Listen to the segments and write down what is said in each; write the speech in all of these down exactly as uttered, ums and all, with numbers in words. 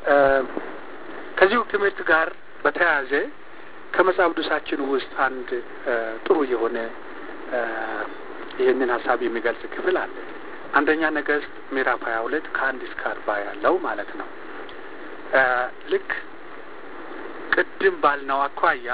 ከዚሁ ትምህርት ጋር በተያያዘ ከመጽሐፍ ቅዱሳችን ውስጥ አንድ ጥሩ የሆነ ይህንን ሀሳብ የሚገልጽ ክፍል አለ። አንደኛ ነገሥት ምዕራፍ ሀያ ሁለት ከአንድ እስከ አርባ ያለው ማለት ነው። ልክ ቅድም ባልነው አኳያ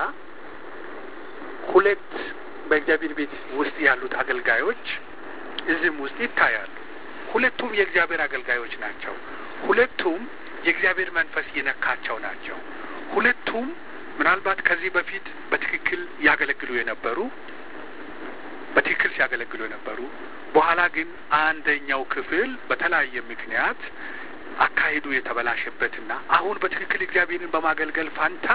ሁለት በእግዚአብሔር ቤት ውስጥ ያሉት አገልጋዮች እዚህም ውስጥ ይታያሉ። ሁለቱም የእግዚአብሔር አገልጋዮች ናቸው። ሁለቱም የእግዚአብሔር መንፈስ የነካቸው ናቸው። ሁለቱም ምናልባት ከዚህ በፊት በትክክል ያገለግሉ የነበሩ በትክክል ሲያገለግሉ የነበሩ በኋላ ግን አንደኛው ክፍል በተለያየ ምክንያት አካሄዱ የተበላሸበትና አሁን በትክክል እግዚአብሔርን በማገልገል ፋንታ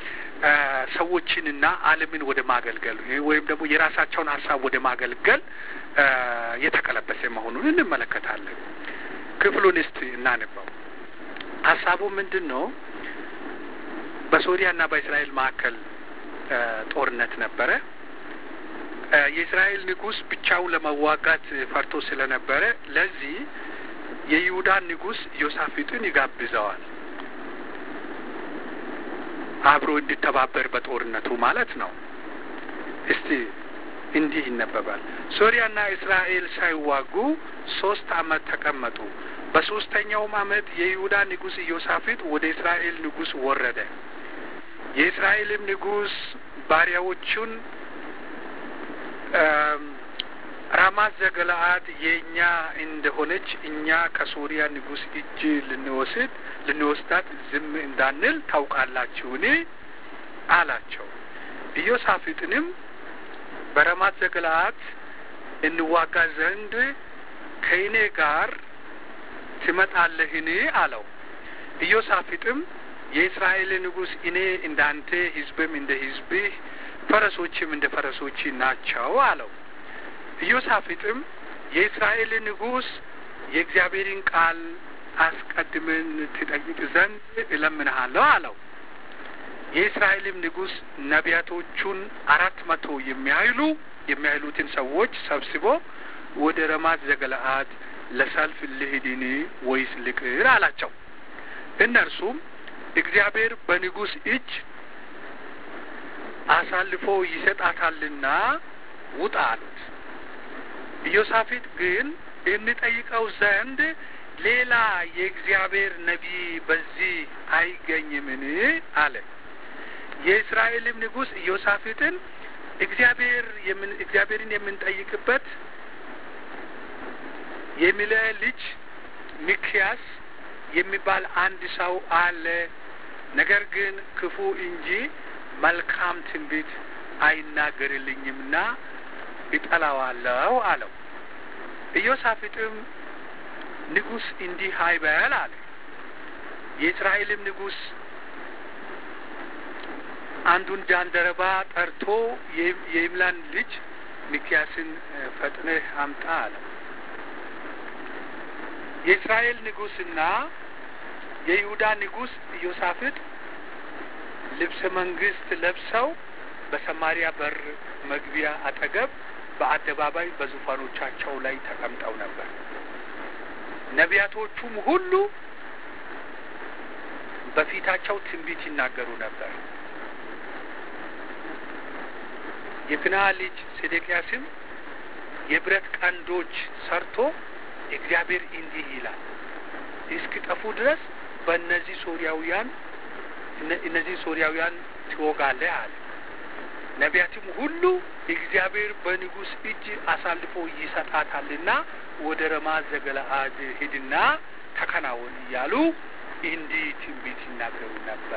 ሰዎችንና ዓለምን ወደ ማገልገል ወይም ደግሞ የራሳቸውን ሀሳብ ወደ ማገልገል የተቀለበሰ መሆኑን እንመለከታለን። ክፍሉን እስቲ እናንበው። ሀሳቡ ምንድን ነው? በሶሪያና በእስራኤል መካከል ጦርነት ነበረ። የእስራኤል ንጉሥ ብቻውን ለመዋጋት ፈርቶ ስለነበረ ለዚህ የይሁዳን ንጉሥ ዮሳፍጥን ይጋብዘዋል፣ አብሮ እንዲተባበር በጦርነቱ ማለት ነው። እስቲ እንዲህ ይነበባል። ሶሪያና እስራኤል ሳይዋጉ ሶስት ዓመት ተቀመጡ። በሶስተኛውም ዓመት የይሁዳ ንጉሥ ዮሳፍጥ ወደ እስራኤል ንጉሥ ወረደ። የእስራኤልም ንጉሥ ባሪያዎቹን ራማት ዘገለአድ የኛ እንደሆነች እኛ ከሶሪያ ንጉሥ እጅ ልንወስድ ልንወስዳት ዝም እንዳንል ታውቃላችሁን አላቸው። ኢዮሳፍጥንም በራማት ዘገለአድ እንዋጋ ዘንድ ከእኔ ጋር ትመጣለህን አለው። ኢዮሳፍጥም የእስራኤል ንጉሥ እኔ እንዳንተ ሕዝብም እንደ ሕዝብህ ፈረሶችም እንደ ፈረሶች ናቸው አለው። ኢዮሳፍጥም የእስራኤል ንጉሥ የእግዚአብሔርን ቃል አስቀድመን ትጠይቅ ዘንድ እለምንሃለሁ አለው። የእስራኤልም ንጉሥ ነቢያቶቹን አራት መቶ የሚያህሉ የሚያህሉትን ሰዎች ሰብስቦ ወደ ራማት ዘገለአድ ለሰልፍ ልሂድን ወይስ ልቅር አላቸው። እነርሱም እግዚአብሔር በንጉሥ እጅ አሳልፎ ይሰጣታልና ውጣ አሉት። ኢዮሳፍጥ ግን እንጠይቀው ዘንድ ሌላ የእግዚአብሔር ነቢይ በዚህ አይገኝምን አለ። የእስራኤልም ንጉሥ ኢዮሳፍጥን እግዚአብሔር የምን እግዚአብሔርን የምንጠይቅበት የሚልያ ልጅ ሚክያስ የሚባል አንድ ሰው አለ፣ ነገር ግን ክፉ እንጂ መልካም ትንቢት አይናገርልኝምና እጠላዋለሁ አለው። ኢዮሳፍጥም ንጉሥ እንዲህ አይበል አለ። የእስራኤልም ንጉሥ አንዱን ጃንደረባ ጠርቶ የይምላን ልጅ ሚክያስን ፈጥነህ አምጣ አለ። የእስራኤል ንጉሥና የይሁዳ ንጉሥ ኢዮሳፍጥ ልብሰ መንግስት ለብሰው በሰማሪያ በር መግቢያ አጠገብ በአደባባይ በዙፋኖቻቸው ላይ ተቀምጠው ነበር። ነቢያቶቹም ሁሉ በፊታቸው ትንቢት ይናገሩ ነበር። የክንዓና ልጅ ሴዴቅያስም የብረት ቀንዶች ሰርቶ እግዚአብሔር እንዲህ ይላል እስኪጠፉ ድረስ በእነዚህ ሶሪያውያን እነዚህ ሶሪያውያን ትወጋለህ አለ። ነቢያትም ሁሉ እግዚአብሔር በንጉሥ እጅ አሳልፎ ይሰጣታልና ወደ ራማት ዘገለአድ ሂድና ተከናወን እያሉ እንዲህ ትንቢት ይናገሩ ነበር።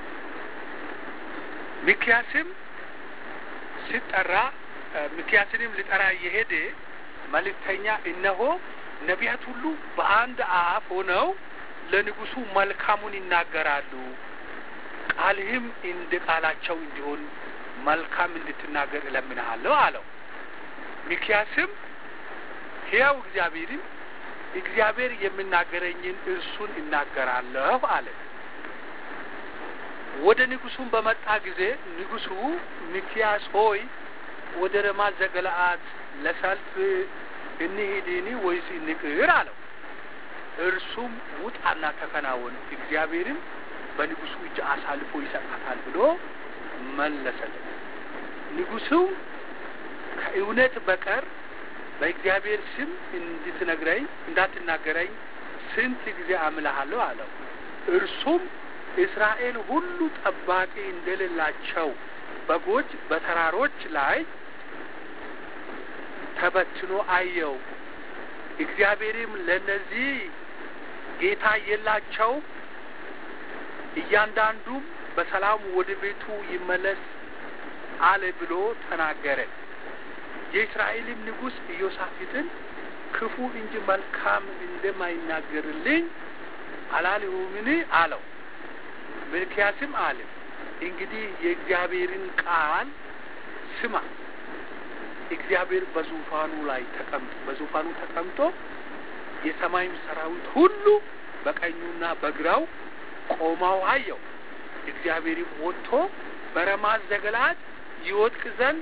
ሚክያስም ሲጠራ ሚክያስንም ሊጠራ የሄደ መልእክተኛ እነሆ ነቢያት ሁሉ በአንድ አፍ ሆነው ለንጉሱ መልካሙን ይናገራሉ፣ ቃልህም እንደ ቃላቸው እንዲሆን መልካም እንድትናገር እለምንሃለሁ አለው። ሚክያስም ሕያው እግዚአብሔርን እግዚአብሔር የሚናገረኝን እርሱን እናገራለሁ አለ። ወደ ንጉሱም በመጣ ጊዜ ንጉሱ ሚክያስ ሆይ ወደ ራማት ዘገለአድ ለሰልፍ እንሂድን ወይስ እንቅር አለው። እርሱም ውጣና ተከናወን እግዚአብሔርም በንጉሱ እጅ አሳልፎ ይሰጣታል ብሎ መለሰለት። ንጉሱ ከእውነት በቀር በእግዚአብሔር ስም እንድትነግረኝ እንዳትናገረኝ ስንት ጊዜ አምልሃለሁ አለው። እርሱም እስራኤል ሁሉ ጠባቂ እንደሌላቸው በጎች በተራሮች ላይ ተበትኖ አየው። እግዚአብሔርም ለነዚህ ጌታ የላቸው እያንዳንዱም በሰላም ወደ ቤቱ ይመለስ አለ ብሎ ተናገረ። የእስራኤልም ንጉሥ ኢዮሳፍጥን ክፉ እንጂ መልካም እንደማይናገርልኝ አላልሁምን አለው። ሚልክያስም አለ እንግዲህ የእግዚአብሔርን ቃል ስማ። እግዚአብሔር በዙፋኑ ላይ ተቀምጦ በዙፋኑ ተቀምጦ የሰማይም ሰራዊት ሁሉ በቀኙና በግራው ቆመው አየው። እግዚአብሔርም ወጥቶ በረማት ዘገለዓድ ይወድቅ ዘንድ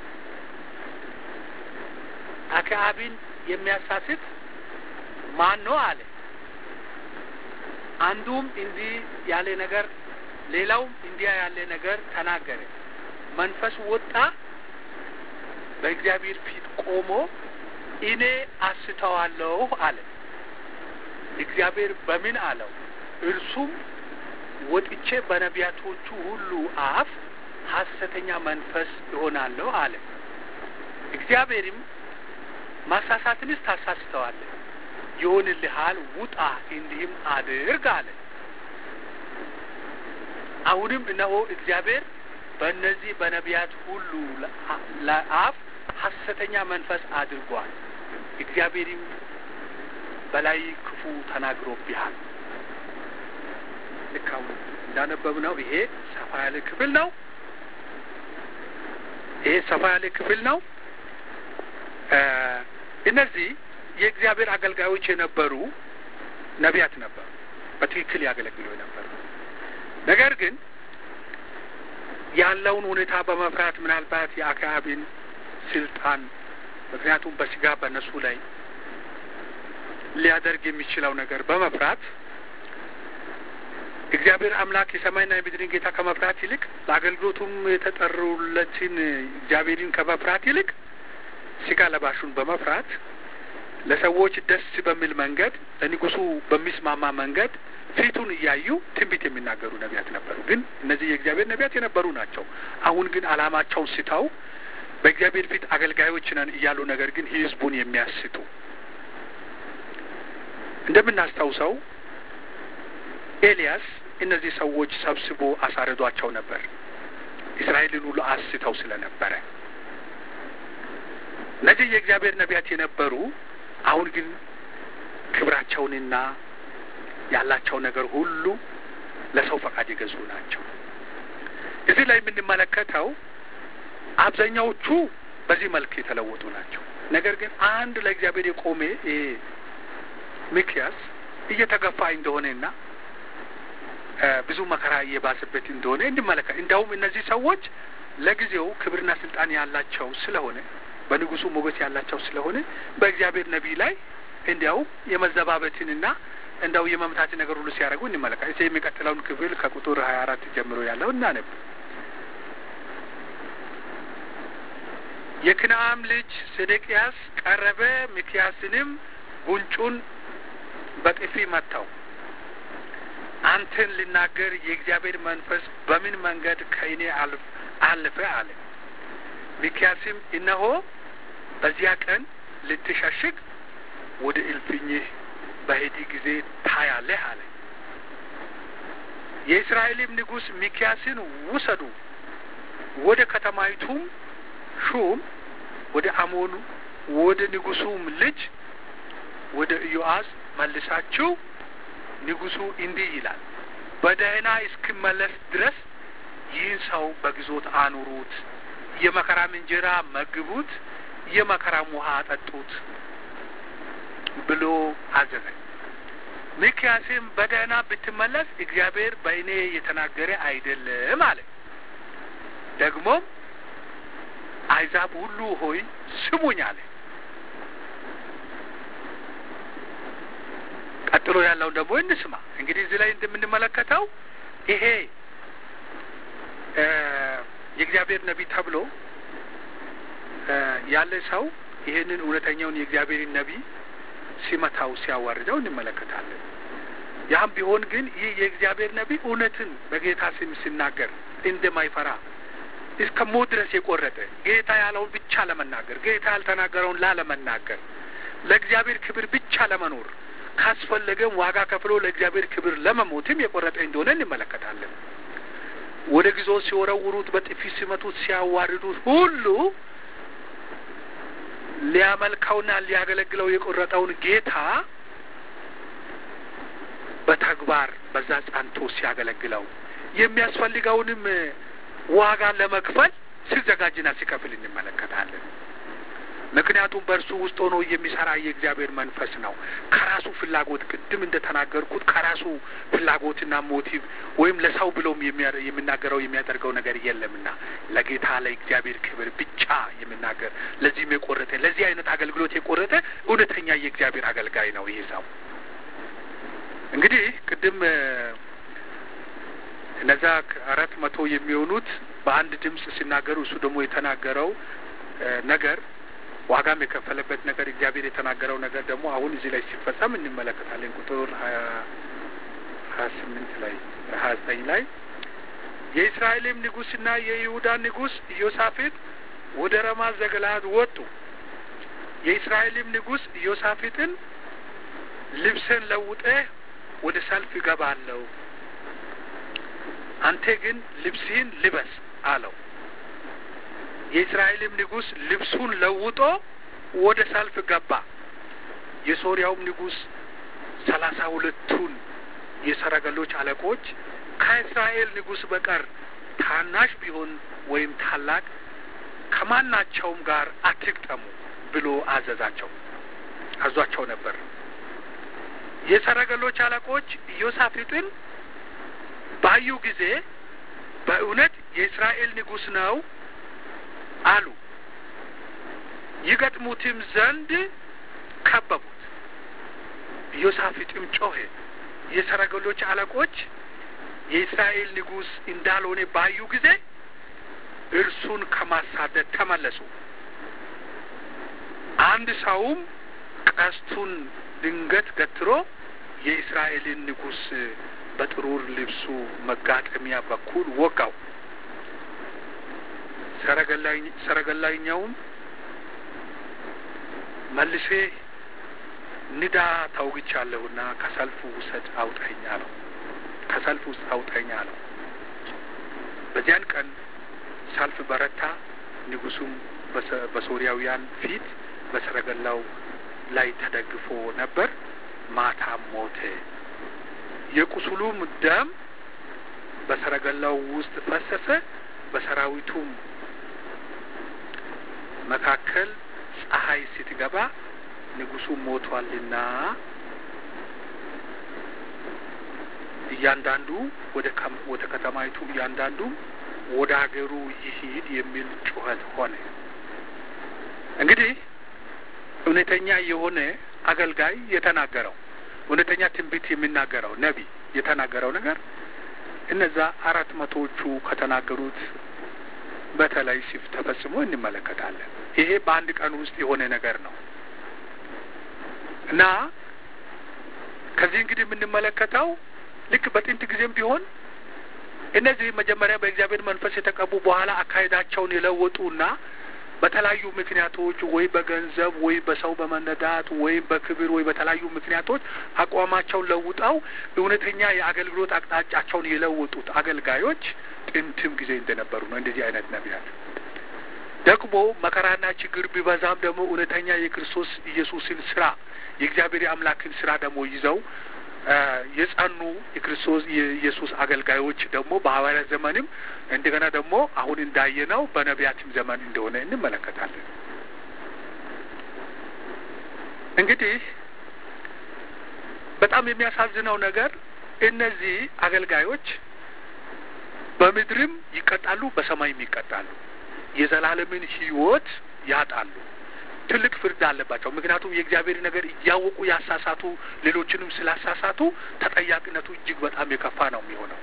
አክዓብን የሚያሳስት ማን ነው አለ። አንዱም እንዲህ ያለ ነገር ሌላውም እንዲያ ያለ ነገር ተናገረ። መንፈስ ወጣ፣ በእግዚአብሔር ፊት ቆሞ እኔ አስተዋለሁ አለ። እግዚአብሔር በምን አለው? እርሱም ወጥቼ በነቢያቶቹ ሁሉ አፍ ሐሰተኛ መንፈስ እሆናለሁ አለ። እግዚአብሔርም ማሳሳትንስ ታሳስተዋለህ፣ ይሆንልሃል፣ ውጣ እንዲህም አድርግ አለ። አሁንም እነሆ እግዚአብሔር በእነዚህ በነቢያት ሁሉ ለአፍ ሐሰተኛ መንፈስ አድርጓል። እግዚአብሔርም በላይ ክፉ ተናግሮብሃል። ልክ አሁን እንዳነበብነው ይሄ ሰፋ ያለ ክፍል ነው። ይሄ ሰፋ ያለ ክፍል ነው። እነዚህ የእግዚአብሔር አገልጋዮች የነበሩ ነቢያት ነበሩ፣ በትክክል ያገለግሉ የነበሩ። ነገር ግን ያለውን ሁኔታ በመፍራት ምናልባት የአክዓብን ስልጣን ምክንያቱም በስጋ በነሱ ላይ ሊያደርግ የሚችለው ነገር በመፍራት እግዚአብሔር አምላክ የሰማይና የምድርን ጌታ ከመፍራት ይልቅ ለአገልግሎቱም የተጠሩለትን እግዚአብሔርን ከመፍራት ይልቅ ስጋ ለባሹን በመፍራት ለሰዎች ደስ በሚል መንገድ ለንጉሱ በሚስማማ መንገድ ፊቱን እያዩ ትንቢት የሚናገሩ ነቢያት ነበሩ። ግን እነዚህ የእግዚአብሔር ነቢያት የነበሩ ናቸው። አሁን ግን ዓላማቸውን ስተው በእግዚአብሔር ፊት አገልጋዮች ነን እያሉ ነገር ግን ህዝቡን የሚያስቱ እንደምናስታውሰው ኤልያስ እነዚህ ሰዎች ሰብስቦ አሳርዷቸው ነበር፣ እስራኤልን ሁሉ አስተው ስለነበረ። እነዚህ የእግዚአብሔር ነቢያት የነበሩ አሁን ግን ክብራቸውንና ያላቸው ነገር ሁሉ ለሰው ፈቃድ የገዙ ናቸው። እዚህ ላይ የምንመለከተው አብዛኛዎቹ በዚህ መልክ የተለወጡ ናቸው። ነገር ግን አንድ ለእግዚአብሔር የቆመ ሚልክያስ እየተገፋ እንደሆነና ብዙ መከራ እየባሰበት እንደሆነ እንመለከት። እንዳውም እነዚህ ሰዎች ለጊዜው ክብርና ስልጣን ያላቸው ስለሆነ በንጉሱ ሞገስ ያላቸው ስለሆነ በእግዚአብሔር ነቢይ ላይ እንዲያው የመዘባበትንና እንዳው የመምታት ነገር ሁሉ ሲያደርጉ እንመለከት። እዚህ የሚቀጥለውን ክፍል ከቁጥር ሀያ አራት ጀምሮ ያለው እናነብ። የክንዓም ልጅ ሴዴቅያስ ቀረበ፣ ሚልክያስንም ጉንጩን በጥፊ መታው። አንተን ልናገር የእግዚአብሔር መንፈስ በምን መንገድ ከእኔ አለፈ አለ። ሚልክያስም እነሆ በዚያ ቀን ልትሸሽግ ወደ እልፍኝህ በሄድ ጊዜ ታያለህ አለ። የእስራኤልም ንጉሥ ሚልክያስን ውሰዱ፣ ወደ ከተማይቱም ሹም ወደ አሞኑ ወደ ንጉሱም ልጅ ወደ ኢዮአስ መልሳችሁ ንጉሱ እንዲህ ይላል፣ በደህና እስክመለስ ድረስ ይህን ሰው በግዞት አኑሩት፣ የመከራም እንጀራ መግቡት፣ የመከራም ውሃ አጠጡት ብሎ አዘዘ። ሚልክያስም በደህና ብትመለስ እግዚአብሔር በእኔ የተናገረ አይደለም አለ። ደግሞም አሕዛብ ሁሉ ሆይ ስሙኝ አለ። ቀጥሎ ያለው ደግሞ እንስማ። እንግዲህ እዚህ ላይ እንደምንመለከተው ይሄ የእግዚአብሔር ነቢይ ተብሎ ያለ ሰው ይሄንን እውነተኛውን የእግዚአብሔርን ነቢይ ሲመታው ሲያዋርደው እንመለከታለን። ያም ቢሆን ግን ይህ የእግዚአብሔር ነቢይ እውነትን በጌታ ስም ሲናገር እንደማይፈራ እስከ ሞት ድረስ የቆረጠ ጌታ ያለውን ብቻ ለመናገር ጌታ ያልተናገረውን ላለመናገር ለእግዚአብሔር ክብር ብቻ ለመኖር ካስፈለገም ዋጋ ከፍሎ ለእግዚአብሔር ክብር ለመሞትም የቆረጠ እንደሆነ እንመለከታለን። ወደ ግዞት ሲወረውሩት፣ በጥፊ ሲመቱት፣ ሲያዋርዱት ሁሉ ሊያመልከውና ሊያገለግለው የቆረጠውን ጌታ በተግባር በዛ ጸንቶ ሲያገለግለው የሚያስፈልገውንም ዋጋ ለመክፈል ሲዘጋጅና ሲከፍል እንመለከታለን። ምክንያቱም በእርሱ ውስጥ ሆኖ የሚሰራ የእግዚአብሔር መንፈስ ነው። ከራሱ ፍላጎት ቅድም እንደተናገርኩት ከራሱ ፍላጎትና ሞቲቭ ወይም ለሰው ብሎም የሚናገረው የሚያደርገው ነገር የለምና ለጌታ ለእግዚአብሔር ክብር ብቻ የሚናገር ለዚህም የቆረጠ ለዚህ አይነት አገልግሎት የቆረጠ እውነተኛ የእግዚአብሔር አገልጋይ ነው ይሄ ሰው። እንግዲህ ቅድም እነዛ አራት መቶ የሚሆኑት በአንድ ድምጽ ሲናገሩ እሱ ደግሞ የተናገረው ነገር ዋጋም የከፈለበት ነገር እግዚአብሔር የተናገረው ነገር ደግሞ አሁን እዚህ ላይ ሲፈጸም እንመለከታለን። ቁጥር ሀያ ስምንት ላይ ሀያ ዘጠኝ ላይ የእስራኤልም ንጉሥና የይሁዳ ንጉሥ ኢዮሳፍጥ ወደ ረማት ዘገለዓድ ወጡ። የእስራኤልም ንጉሥ ኢዮሳፍጥን ልብስን ለውጠህ ወደ ሰልፍ እገባለሁ፣ አንተ ግን ልብስህን ልበስ አለው። የእስራኤልም ንጉሥ ልብሱን ለውጦ ወደ ሰልፍ ገባ። የሶርያውም ንጉሥ ሰላሳ ሁለቱን የሰረገሎች አለቆች ከእስራኤል ንጉሥ በቀር ታናሽ ቢሆን ወይም ታላቅ ከማናቸውም ጋር አትግጠሙ ብሎ አዘዛቸው አዟቸው ነበር። የሰረገሎች አለቆች ኢዮሳፍጥን ባዩ ጊዜ በእውነት የእስራኤል ንጉሥ ነው አሉ። ይገጥሙትም ዘንድ ከበቡት። ኢዮሳፍጥም ጮኸ። የሰረገሎች አለቆች የእስራኤል ንጉሥ እንዳልሆነ ባዩ ጊዜ እርሱን ከማሳደድ ተመለሱ። አንድ ሰውም ቀስቱን ድንገት ገትሮ የእስራኤልን ንጉሥ በጥሩር ልብሱ መጋጠሚያ በኩል ወጋው። ሰረገላኝ ሰረገላኛውም መልሴ ንዳ ታውግቻለሁና ከሰልፉ ውሰድ አውጣኝ አለው። ከሰልፉ ውስጥ አውጣኝ አለው። በዚያን ቀን ሰልፍ በረታ። ንጉሡም በሶርያውያን ፊት በሰረገላው ላይ ተደግፎ ነበር። ማታም ሞተ። የቁስሉም ደም በሰረገላው ውስጥ ፈሰሰ። በሰራዊቱም መካከል ፀሐይ ስትገባ ንጉሡ ሞቷልና እያንዳንዱ ወደ ወደ ከተማይቱ እያንዳንዱ ወደ ሀገሩ ይሂድ የሚል ጩኸት ሆነ። እንግዲህ እውነተኛ የሆነ አገልጋይ የተናገረው እውነተኛ ትንቢት የሚናገረው ነቢይ የተናገረው ነገር እነዛ አራት መቶዎቹ ከተናገሩት በተለይ ሲፍ ተፈጽሞ እንመለከታለን። ይሄ በአንድ ቀን ውስጥ የሆነ ነገር ነው እና ከዚህ እንግዲህ የምንመለከተው ልክ በጥንት ጊዜም ቢሆን እነዚህ መጀመሪያ በእግዚአብሔር መንፈስ የተቀቡ በኋላ አካሄዳቸውን የለወጡና በተለያዩ ምክንያቶች ወይ በገንዘብ ወይ በሰው በመነዳት ወይ በክብር ወይ በተለያዩ ምክንያቶች አቋማቸውን ለውጠው እውነተኛ የአገልግሎት አቅጣጫቸውን የለወጡት አገልጋዮች ጥንትም ጊዜ እንደነበሩ ነው። እንደዚህ አይነት ነቢያት ደግሞ መከራና ችግር ቢበዛም ደግሞ እውነተኛ የክርስቶስ ኢየሱስን ስራ የእግዚአብሔር አምላክን ስራ ደግሞ ይዘው የጸኑ የክርስቶስ የኢየሱስ አገልጋዮች ደግሞ በሐዋርያት ዘመንም እንደገና ደግሞ አሁን እንዳየነው በነቢያትም ዘመን እንደሆነ እንመለከታለን። እንግዲህ በጣም የሚያሳዝነው ነገር እነዚህ አገልጋዮች በምድርም ይቀጣሉ፣ በሰማይም ይቀጣሉ። የዘላለምን ሕይወት ያጣሉ። ትልቅ ፍርድ አለባቸው። ምክንያቱም የእግዚአብሔር ነገር እያወቁ ያሳሳቱ ሌሎችንም ስላሳሳቱ ተጠያቂነቱ እጅግ በጣም የከፋ ነው የሚሆነው።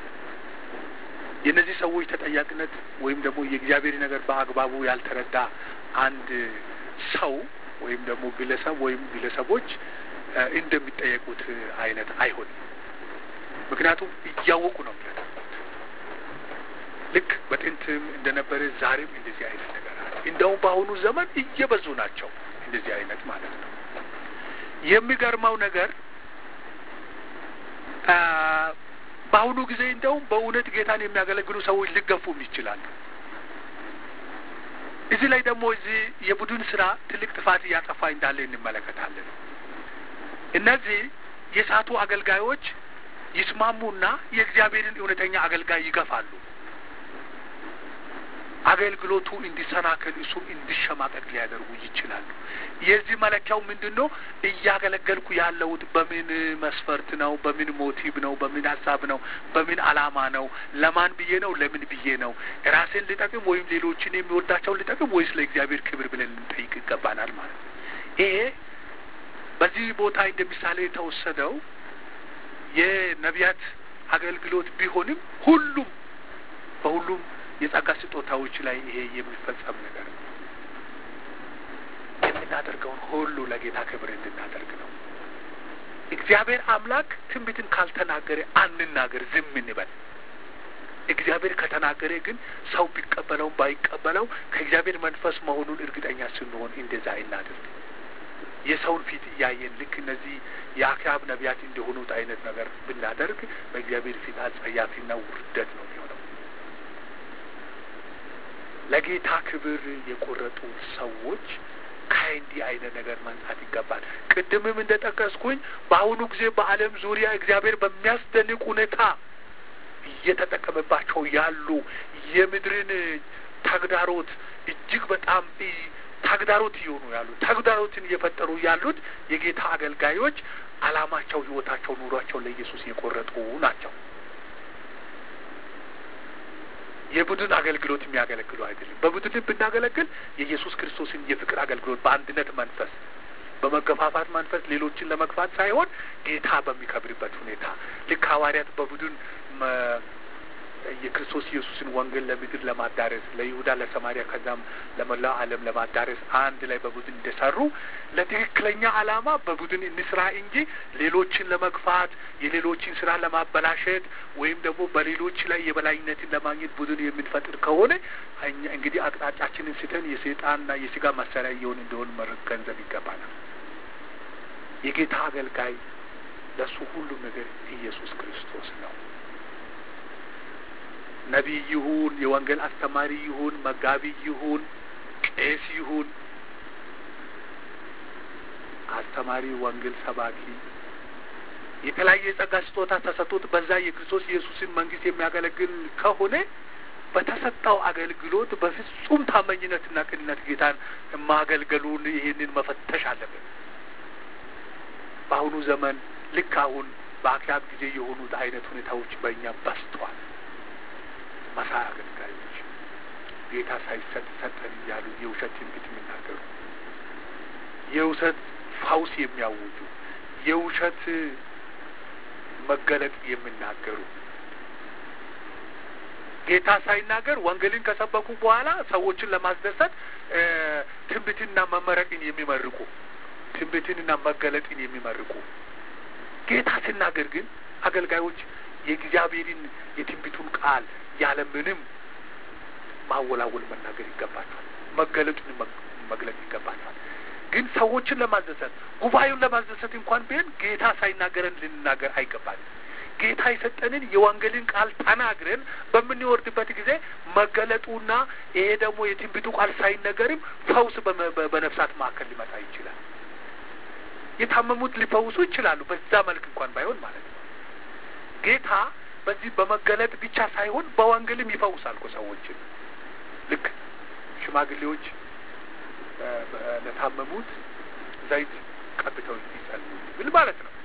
የእነዚህ ሰዎች ተጠያቂነት ወይም ደግሞ የእግዚአብሔር ነገር በአግባቡ ያልተረዳ አንድ ሰው ወይም ደግሞ ግለሰብ ወይም ግለሰቦች እንደሚጠየቁት አይነት አይሆንም። ምክንያቱም እያወቁ ነው የሚያደርጉት። ልክ በጥንትም እንደነበረ ዛሬም እንደዚህ አይነት ነገር አለ። እንደውም በአሁኑ ዘመን እየበዙ ናቸው እንደዚህ አይነት ማለት ነው። የሚገርመው ነገር በአሁኑ ጊዜ እንደውም በእውነት ጌታን የሚያገለግሉ ሰዎች ሊገፉም ይችላሉ። እዚህ ላይ ደግሞ እዚህ የቡድን ስራ ትልቅ ጥፋት እያጠፋ እንዳለ እንመለከታለን። እነዚህ የሳቱ አገልጋዮች ይስማሙና የእግዚአብሔርን እውነተኛ አገልጋይ ይገፋሉ። አገልግሎቱ እንዲሰናከል እሱም እንዲሸማቀቅ ሊያደርጉ ይችላሉ። የዚህ መለኪያው ምንድነው? እያገለገልኩ ያለሁት በምን መስፈርት ነው? በምን ሞቲቭ ነው? በምን ሀሳብ ነው? በምን አላማ ነው? ለማን ብዬ ነው? ለምን ብዬ ነው? ራሴን ልጠቅም ወይም ሌሎችን የሚወዳቸውን ልጠቅም ወይስ ለእግዚአብሔር ክብር ብለን ልንጠይቅ ይገባናል ማለት ነው። ይሄ በዚህ ቦታ እንደምሳሌ የተወሰደው የነቢያት አገልግሎት ቢሆንም ሁሉም በሁሉም የጸጋ ስጦታዎች ላይ ይሄ የሚፈጸም ነገር ነው። የምናደርገውን ሁሉ ለጌታ ክብር እንድናደርግ ነው። እግዚአብሔር አምላክ ትንቢትን ካልተናገረ አንናገር፣ ዝም እንበል። እግዚአብሔር ከተናገረ ግን ሰው ቢቀበለው ባይቀበለው ከእግዚአብሔር መንፈስ መሆኑን እርግጠኛ ስንሆን እንደዛ እናድርግ። የሰውን ፊት እያየን ልክ እነዚህ የአክዓብ ነቢያት እንደሆኑት አይነት ነገር ብናደርግ በእግዚአብሔር ፊት አጸያፊና ውርደት ነው የሚሆነው። ለጌታ ክብር የቆረጡ ሰዎች ከእንዲህ አይነት ነገር መንጻት ይገባል። ቅድምም እንደጠቀስኩኝ በአሁኑ ጊዜ በዓለም ዙሪያ እግዚአብሔር በሚያስደንቅ ሁኔታ እየተጠቀመባቸው ያሉ የምድርን ተግዳሮት እጅግ በጣም ተግዳሮት እየሆኑ ያሉ ተግዳሮትን እየፈጠሩ ያሉት የጌታ አገልጋዮች አላማቸው፣ ህይወታቸው፣ ኑሯቸው ለኢየሱስ የቆረጡ ናቸው። የቡድን አገልግሎት የሚያገለግሉ አይደለም። በቡድን ብናገለግል የኢየሱስ ክርስቶስን የፍቅር አገልግሎት በአንድነት መንፈስ በመገፋፋት መንፈስ ሌሎችን ለመግፋት ሳይሆን ጌታ በሚከብርበት ሁኔታ ልክ ሐዋርያት በቡድን የክርስቶስ ኢየሱስን ወንጌል ለምድር ለማዳረስ ለይሁዳ፣ ለሰማሪያ ከዛም ለመላው ዓለም ለማዳረስ አንድ ላይ በቡድን እንደሰሩ ለትክክለኛ ዓላማ በቡድን እንስራ እንጂ ሌሎችን ለመግፋት የሌሎችን ስራ ለማበላሸት ወይም ደግሞ በሌሎች ላይ የበላይነትን ለማግኘት ቡድን የምንፈጥር ከሆነ እኛ እንግዲህ አቅጣጫችንን ስተን የሰይጣንና የስጋ መሳሪያ እየሆን እንደሆን መገንዘብ ይገባናል። የጌታ አገልጋይ ለሱ ሁሉ ነገር ኢየሱስ ክርስቶስ ነው። ነቢይ ይሁን፣ የወንጌል አስተማሪ ይሁን፣ መጋቢ ይሁን፣ ቄስ ይሁን፣ አስተማሪ፣ ወንጌል ሰባኪ የተለያየ የጸጋ ስጦታ ተሰጥቶት በዛ የክርስቶስ ኢየሱስን መንግስት የሚያገለግል ከሆነ በተሰጠው አገልግሎት በፍጹም ታማኝነትና ቅንነት ጌታን ማገልገሉን ይሄንን መፈተሽ አለበት። በአሁኑ ዘመን ልክ አሁን በአክዓብ ጊዜ የሆኑት አይነት ሁኔታዎች በእኛ በስተዋል። መሳይ አገልጋዮች ጌታ ሳይሰጥ ሰጠን እያሉ የውሸት ትንቢት የሚናገሩ፣ የውሸት ፈውስ የሚያውጁ፣ የውሸት መገለጥ የሚናገሩ፣ ጌታ ሳይናገር ወንጌልን ከሰበኩ በኋላ ሰዎችን ለማስደሰት ትንቢትና መመረቅን የሚመርቁ፣ ትንቢትንና መገለጥን የሚመርቁ፣ ጌታ ሲናገር ግን አገልጋዮች የእግዚአብሔርን የትንቢቱን ቃል ያለ ምንም ማወላወል መናገር ይገባቸዋል። መገለጡን መግለጽ ይገባቸዋል። ግን ሰዎችን ለማስደሰት ጉባኤውን ለማስደሰት እንኳን ቢሆን ጌታ ሳይናገረን ልንናገር አይገባንም። ጌታ የሰጠንን የወንጌልን ቃል ተናግረን በምንወርድበት ጊዜ መገለጡና ይሄ ደግሞ የትንቢቱ ቃል ሳይነገርም ፈውስ በነፍሳት ማዕከል ሊመጣ ይችላል። የታመሙት ሊፈውሱ ይችላሉ፣ በዛ መልክ እንኳን ባይሆን ማለት ነው። ጌታ በዚህ በመገለጥ ብቻ ሳይሆን በወንጌልም ይፈውሳል እኮ ሰዎችን። ልክ ሽማግሌዎች ለታመሙት ዘይት ቀብተው ይጸልዩ ብል ማለት ነው።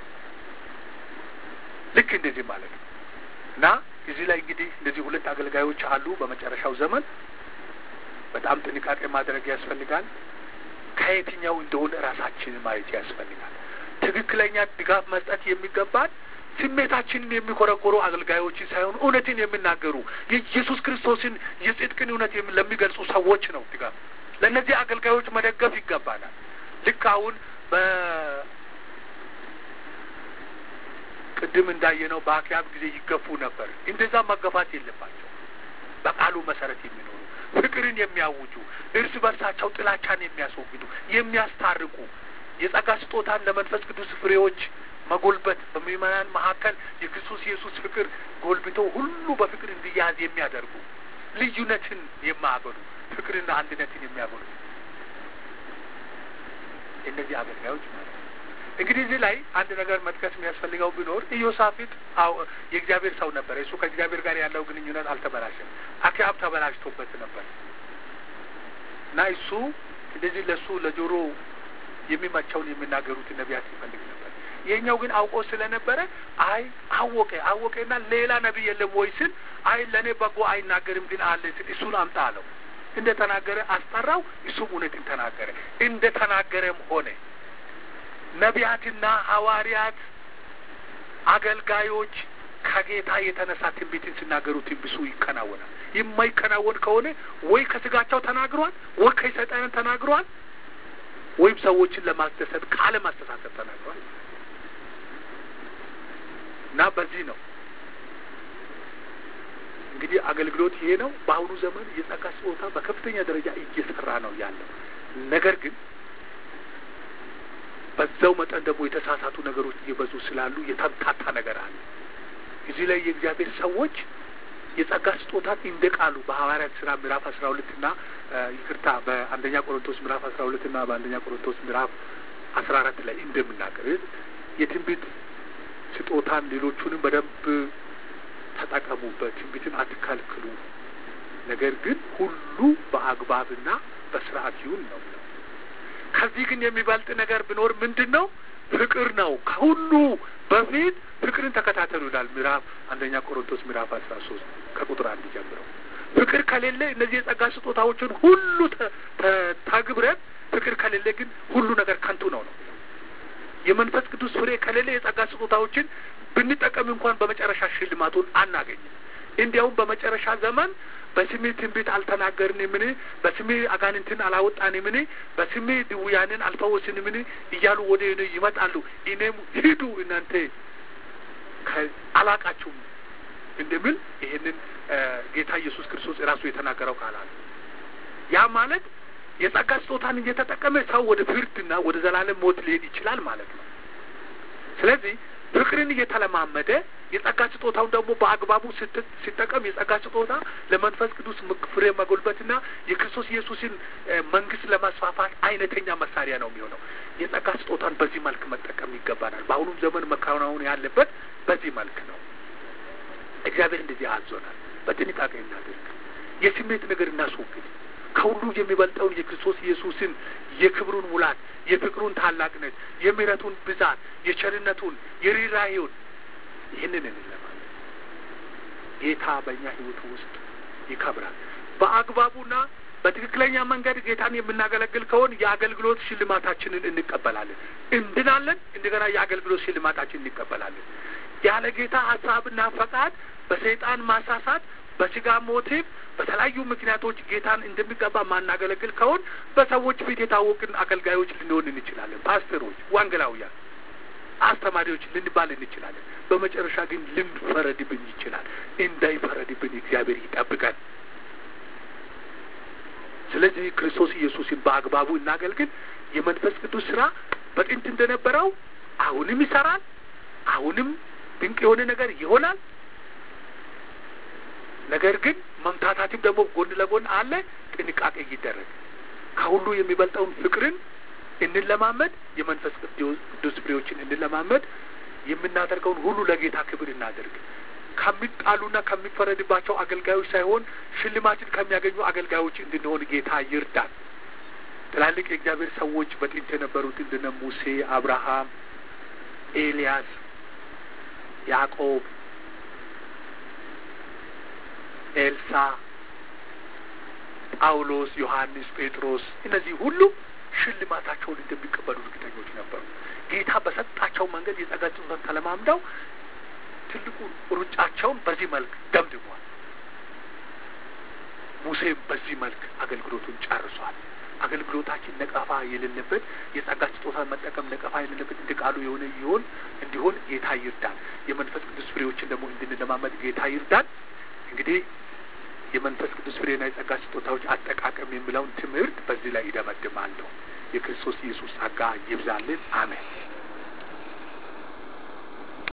ልክ እንደዚህ ማለት ነው። እና እዚህ ላይ እንግዲህ እንደዚህ ሁለት አገልጋዮች አሉ። በመጨረሻው ዘመን በጣም ጥንቃቄ ማድረግ ያስፈልጋል። ከየትኛው እንደሆነ ራሳችንን ማየት ያስፈልጋል። ትክክለኛ ድጋፍ መስጠት የሚገባን ስሜታችንን የሚኮረኮሩ አገልጋዮች ሳይሆን እውነትን የሚናገሩ የኢየሱስ ክርስቶስን የጽድቅን እውነት ለሚገልጹ ሰዎች ነው ድጋፍ። ለእነዚህ አገልጋዮች መደገፍ ይገባናል። ልክ አሁን በቅድም እንዳየነው በአክያብ ጊዜ ይገፉ ነበር። እንደዛ መገፋት የለባቸው። በቃሉ መሰረት የሚኖሩ ፍቅርን የሚያውጁ እርስ በርሳቸው ጥላቻን የሚያስወግዱ የሚያስታርቁ የጸጋ ስጦታን ለመንፈስ ቅዱስ ፍሬዎች መጎልበት በምእመናን መካከል የክርስቶስ ኢየሱስ ፍቅር ጎልብቶ ሁሉ በፍቅር እንዲያዝ የሚያደርጉ ልዩነትን የማያበሉ ፍቅርና አንድነትን የሚያበሉ እነዚህ አገልጋዮች ማለት ነው። እንግዲህ እዚህ ላይ አንድ ነገር መጥቀስ የሚያስፈልገው ቢኖር ኢዮሳፍጥ አው የእግዚአብሔር ሰው ነበር። እሱ ከእግዚአብሔር ጋር ያለው ግንኙነት አልተበላሸም። አክዓብ ተበላሽቶበት ነበር እና እሱ እንደዚህ ለሱ ለጆሮ የሚመቻውን የሚናገሩት ነቢያት ይፈልግ ነበር። የኛው ግን አውቆ ስለነበረ አይ አወቀ አወቀና ሌላ ነብይ የለም ወይ ሲል አይ ለኔ በጎ አይናገርም ግን አለ ሲል እሱን አምጣ አለው። እንደ ተናገረ አስጠራው። እሱም እውነትን ተናገረ። እንደ ተናገረም ሆነ። ነቢያትና ሐዋርያት አገልጋዮች ከጌታ የተነሳ ትንቢትን ሲናገሩ ትንቢቱ ይከናወናል። የማይከናወን ከሆነ ወይ ከስጋቸው ተናግሯል ወይ ከሰይጣን ተናግሯል ወይም ሰዎችን ለማስደሰት ቃለ ማስተሳሰብ ተናግሯል። እና በዚህ ነው እንግዲህ አገልግሎት ይሄ ነው። በአሁኑ ዘመን የጸጋ ስጦታ በከፍተኛ ደረጃ እየሰራ ነው ያለው። ነገር ግን በዛው መጠን ደግሞ የተሳሳቱ ነገሮች እየበዙ ስላሉ የተምታታ ነገር አለ። እዚህ ላይ የእግዚአብሔር ሰዎች የጸጋ ስጦታት እንደቃሉ በሐዋርያት ሥራ ምዕራፍ አስራ ሁለት እና ይቅርታ በአንደኛ ቆሮንቶስ ምዕራፍ አስራ ሁለት እና በአንደኛ ቆሮንቶስ ምዕራፍ አስራ አራት ላይ እንደምናገር የትንቢት ስጦታን ሌሎቹንም በደንብ ተጠቀሙበት፣ ትንቢትን አትከልክሉ፣ ነገር ግን ሁሉ በአግባብና በስርዓት ይሁን ነው። ከዚህ ግን የሚበልጥ ነገር ቢኖር ምንድነው? ፍቅር ነው። ከሁሉ በፊት ፍቅርን ተከታተሉ ይላል ምዕራፍ አንደኛ ቆሮንቶስ ምዕራፍ አስራ ሶስት ከቁጥር አንድ ጀምሮ። ፍቅር ከሌለ እነዚህ የጸጋ ስጦታዎችን ሁሉ ተግብረን ፍቅር ከሌለ ግን ሁሉ ነገር ከንቱ ነው ነው። የመንፈስ ቅዱስ ፍሬ ከሌለ የጸጋ ስጦታዎችን ብንጠቀም እንኳን በመጨረሻ ሽልማቱን አናገኝም። እንዲያውም በመጨረሻ ዘመን በስሜ ትንቢት አልተናገርንምን፣ በስሜ አጋንንትን አላወጣንምን፣ በስሜ ድውያንን አልፈወስንምን እያሉ ወደ እኔ ይመጣሉ። እኔም ሂዱ እናንተ አላቃችሁም እንደሚል ይሄንን ጌታ ኢየሱስ ክርስቶስ ራሱ የተናገረው ቃል አለ። ያ ማለት የጸጋ ስጦታን እየተጠቀመ ሰው ወደ ፍርድና ወደ ዘላለም ሞት ሊሄድ ይችላል ማለት ነው። ስለዚህ ፍቅርን እየተለማመደ የጸጋ ስጦታውን ደግሞ በአግባቡ ሲጠቀም የጸጋ ስጦታ ለመንፈስ ቅዱስ ፍሬ መጎልበትና የክርስቶስ ኢየሱስን መንግስት ለማስፋፋት አይነተኛ መሳሪያ ነው የሚሆነው። የጸጋ ስጦታን በዚህ መልክ መጠቀም ይገባናል። በአሁኑ ዘመን መካናወን ያለበት በዚህ መልክ ነው። እግዚአብሔር እንደዚህ አዞናል። በጥንቃቄ እናድርግ። የስሜት ነገር እናስወግድ። ከሁሉ የሚበልጠውን የክርስቶስ ኢየሱስን የክብሩን ሙላት፣ የፍቅሩን ታላቅነት፣ የምሕረቱን ብዛት፣ የቸርነቱን፣ የርኅራኄውን ይህንን እንለማለን። ጌታ በእኛ ህይወት ውስጥ ይከብራል። በአግባቡና በትክክለኛ መንገድ ጌታን የምናገለግል ከሆን የአገልግሎት ሽልማታችንን እንቀበላለን፣ እንድናለን። እንደገና የአገልግሎት ሽልማታችንን እንቀበላለን። ያለ ጌታ ሀሳብና ፈቃድ በሰይጣን ማሳሳት በስጋ ሞቲቭ በተለያዩ ምክንያቶች ጌታን እንደሚገባ ማናገለግል ከሆን በሰዎች ፊት የታወቅን አገልጋዮች ልንሆን እንችላለን። ፓስተሮች፣ ወንጌላውያን፣ አስተማሪዎች ልንባል እንችላለን። በመጨረሻ ግን ልንፈረድብን ይችላል። እንዳይፈረድብን እግዚአብሔር ይጠብቀን። ስለዚህ ክርስቶስ ኢየሱስን በአግባቡ እናገልግል። የመንፈስ ቅዱስ ስራ በጥንት እንደነበረው አሁንም ይሰራል። አሁንም ድንቅ የሆነ ነገር ይሆናል። ነገር ግን መምታታትም ደግሞ ጎን ለጎን አለ። ጥንቃቄ ይደረግ። ከሁሉ የሚበልጠውን ፍቅርን እንለማመድ። የመንፈስ ቅዱስ ፍሬዎችን እንለማመድ። የምናደርገውን ሁሉ ለጌታ ክብር እናደርግ። ከሚጣሉና ከሚፈረድባቸው አገልጋዮች ሳይሆን ሽልማትን ከሚያገኙ አገልጋዮች እንድንሆን ጌታ ይርዳል። ትላልቅ የእግዚአብሔር ሰዎች በጥንት የነበሩት እንደነ ሙሴ፣ አብርሃም፣ ኤልያስ፣ ያዕቆብ፣ ኤልሳ፣ ጳውሎስ፣ ዮሐንስ፣ ጴጥሮስ እነዚህ ሁሉ ሽልማታቸውን እንደሚቀበሉ እርግጠኞች ነበሩ። ጌታ በሰጣቸው መንገድ የጸጋ ስጦታን ተለማምደው ትልቁ ሩጫቸውን በዚህ መልክ ደምድሟል። ሙሴም በዚህ መልክ አገልግሎቱን ጨርሷል። አገልግሎታችን ነቀፋ የሌለበት የጸጋ ስጦታን መጠቀም ነቀፋ የሌለበት እንደ ቃሉ የሆነ ይሁን እንዲሆን ጌታ ይርዳን። የመንፈስ ቅዱስ ፍሬዎችን ደግሞ እንድንለማመድ ጌታ ይርዳን። እንግዲህ የመንፈስ ቅዱስ ፍሬና የጸጋ ስጦታዎች አጠቃቀም የሚለውን ትምህርት በዚህ ላይ ይደመድማለሁ። የክርስቶስ ኢየሱስ ጸጋ ይብዛልን። አሜን።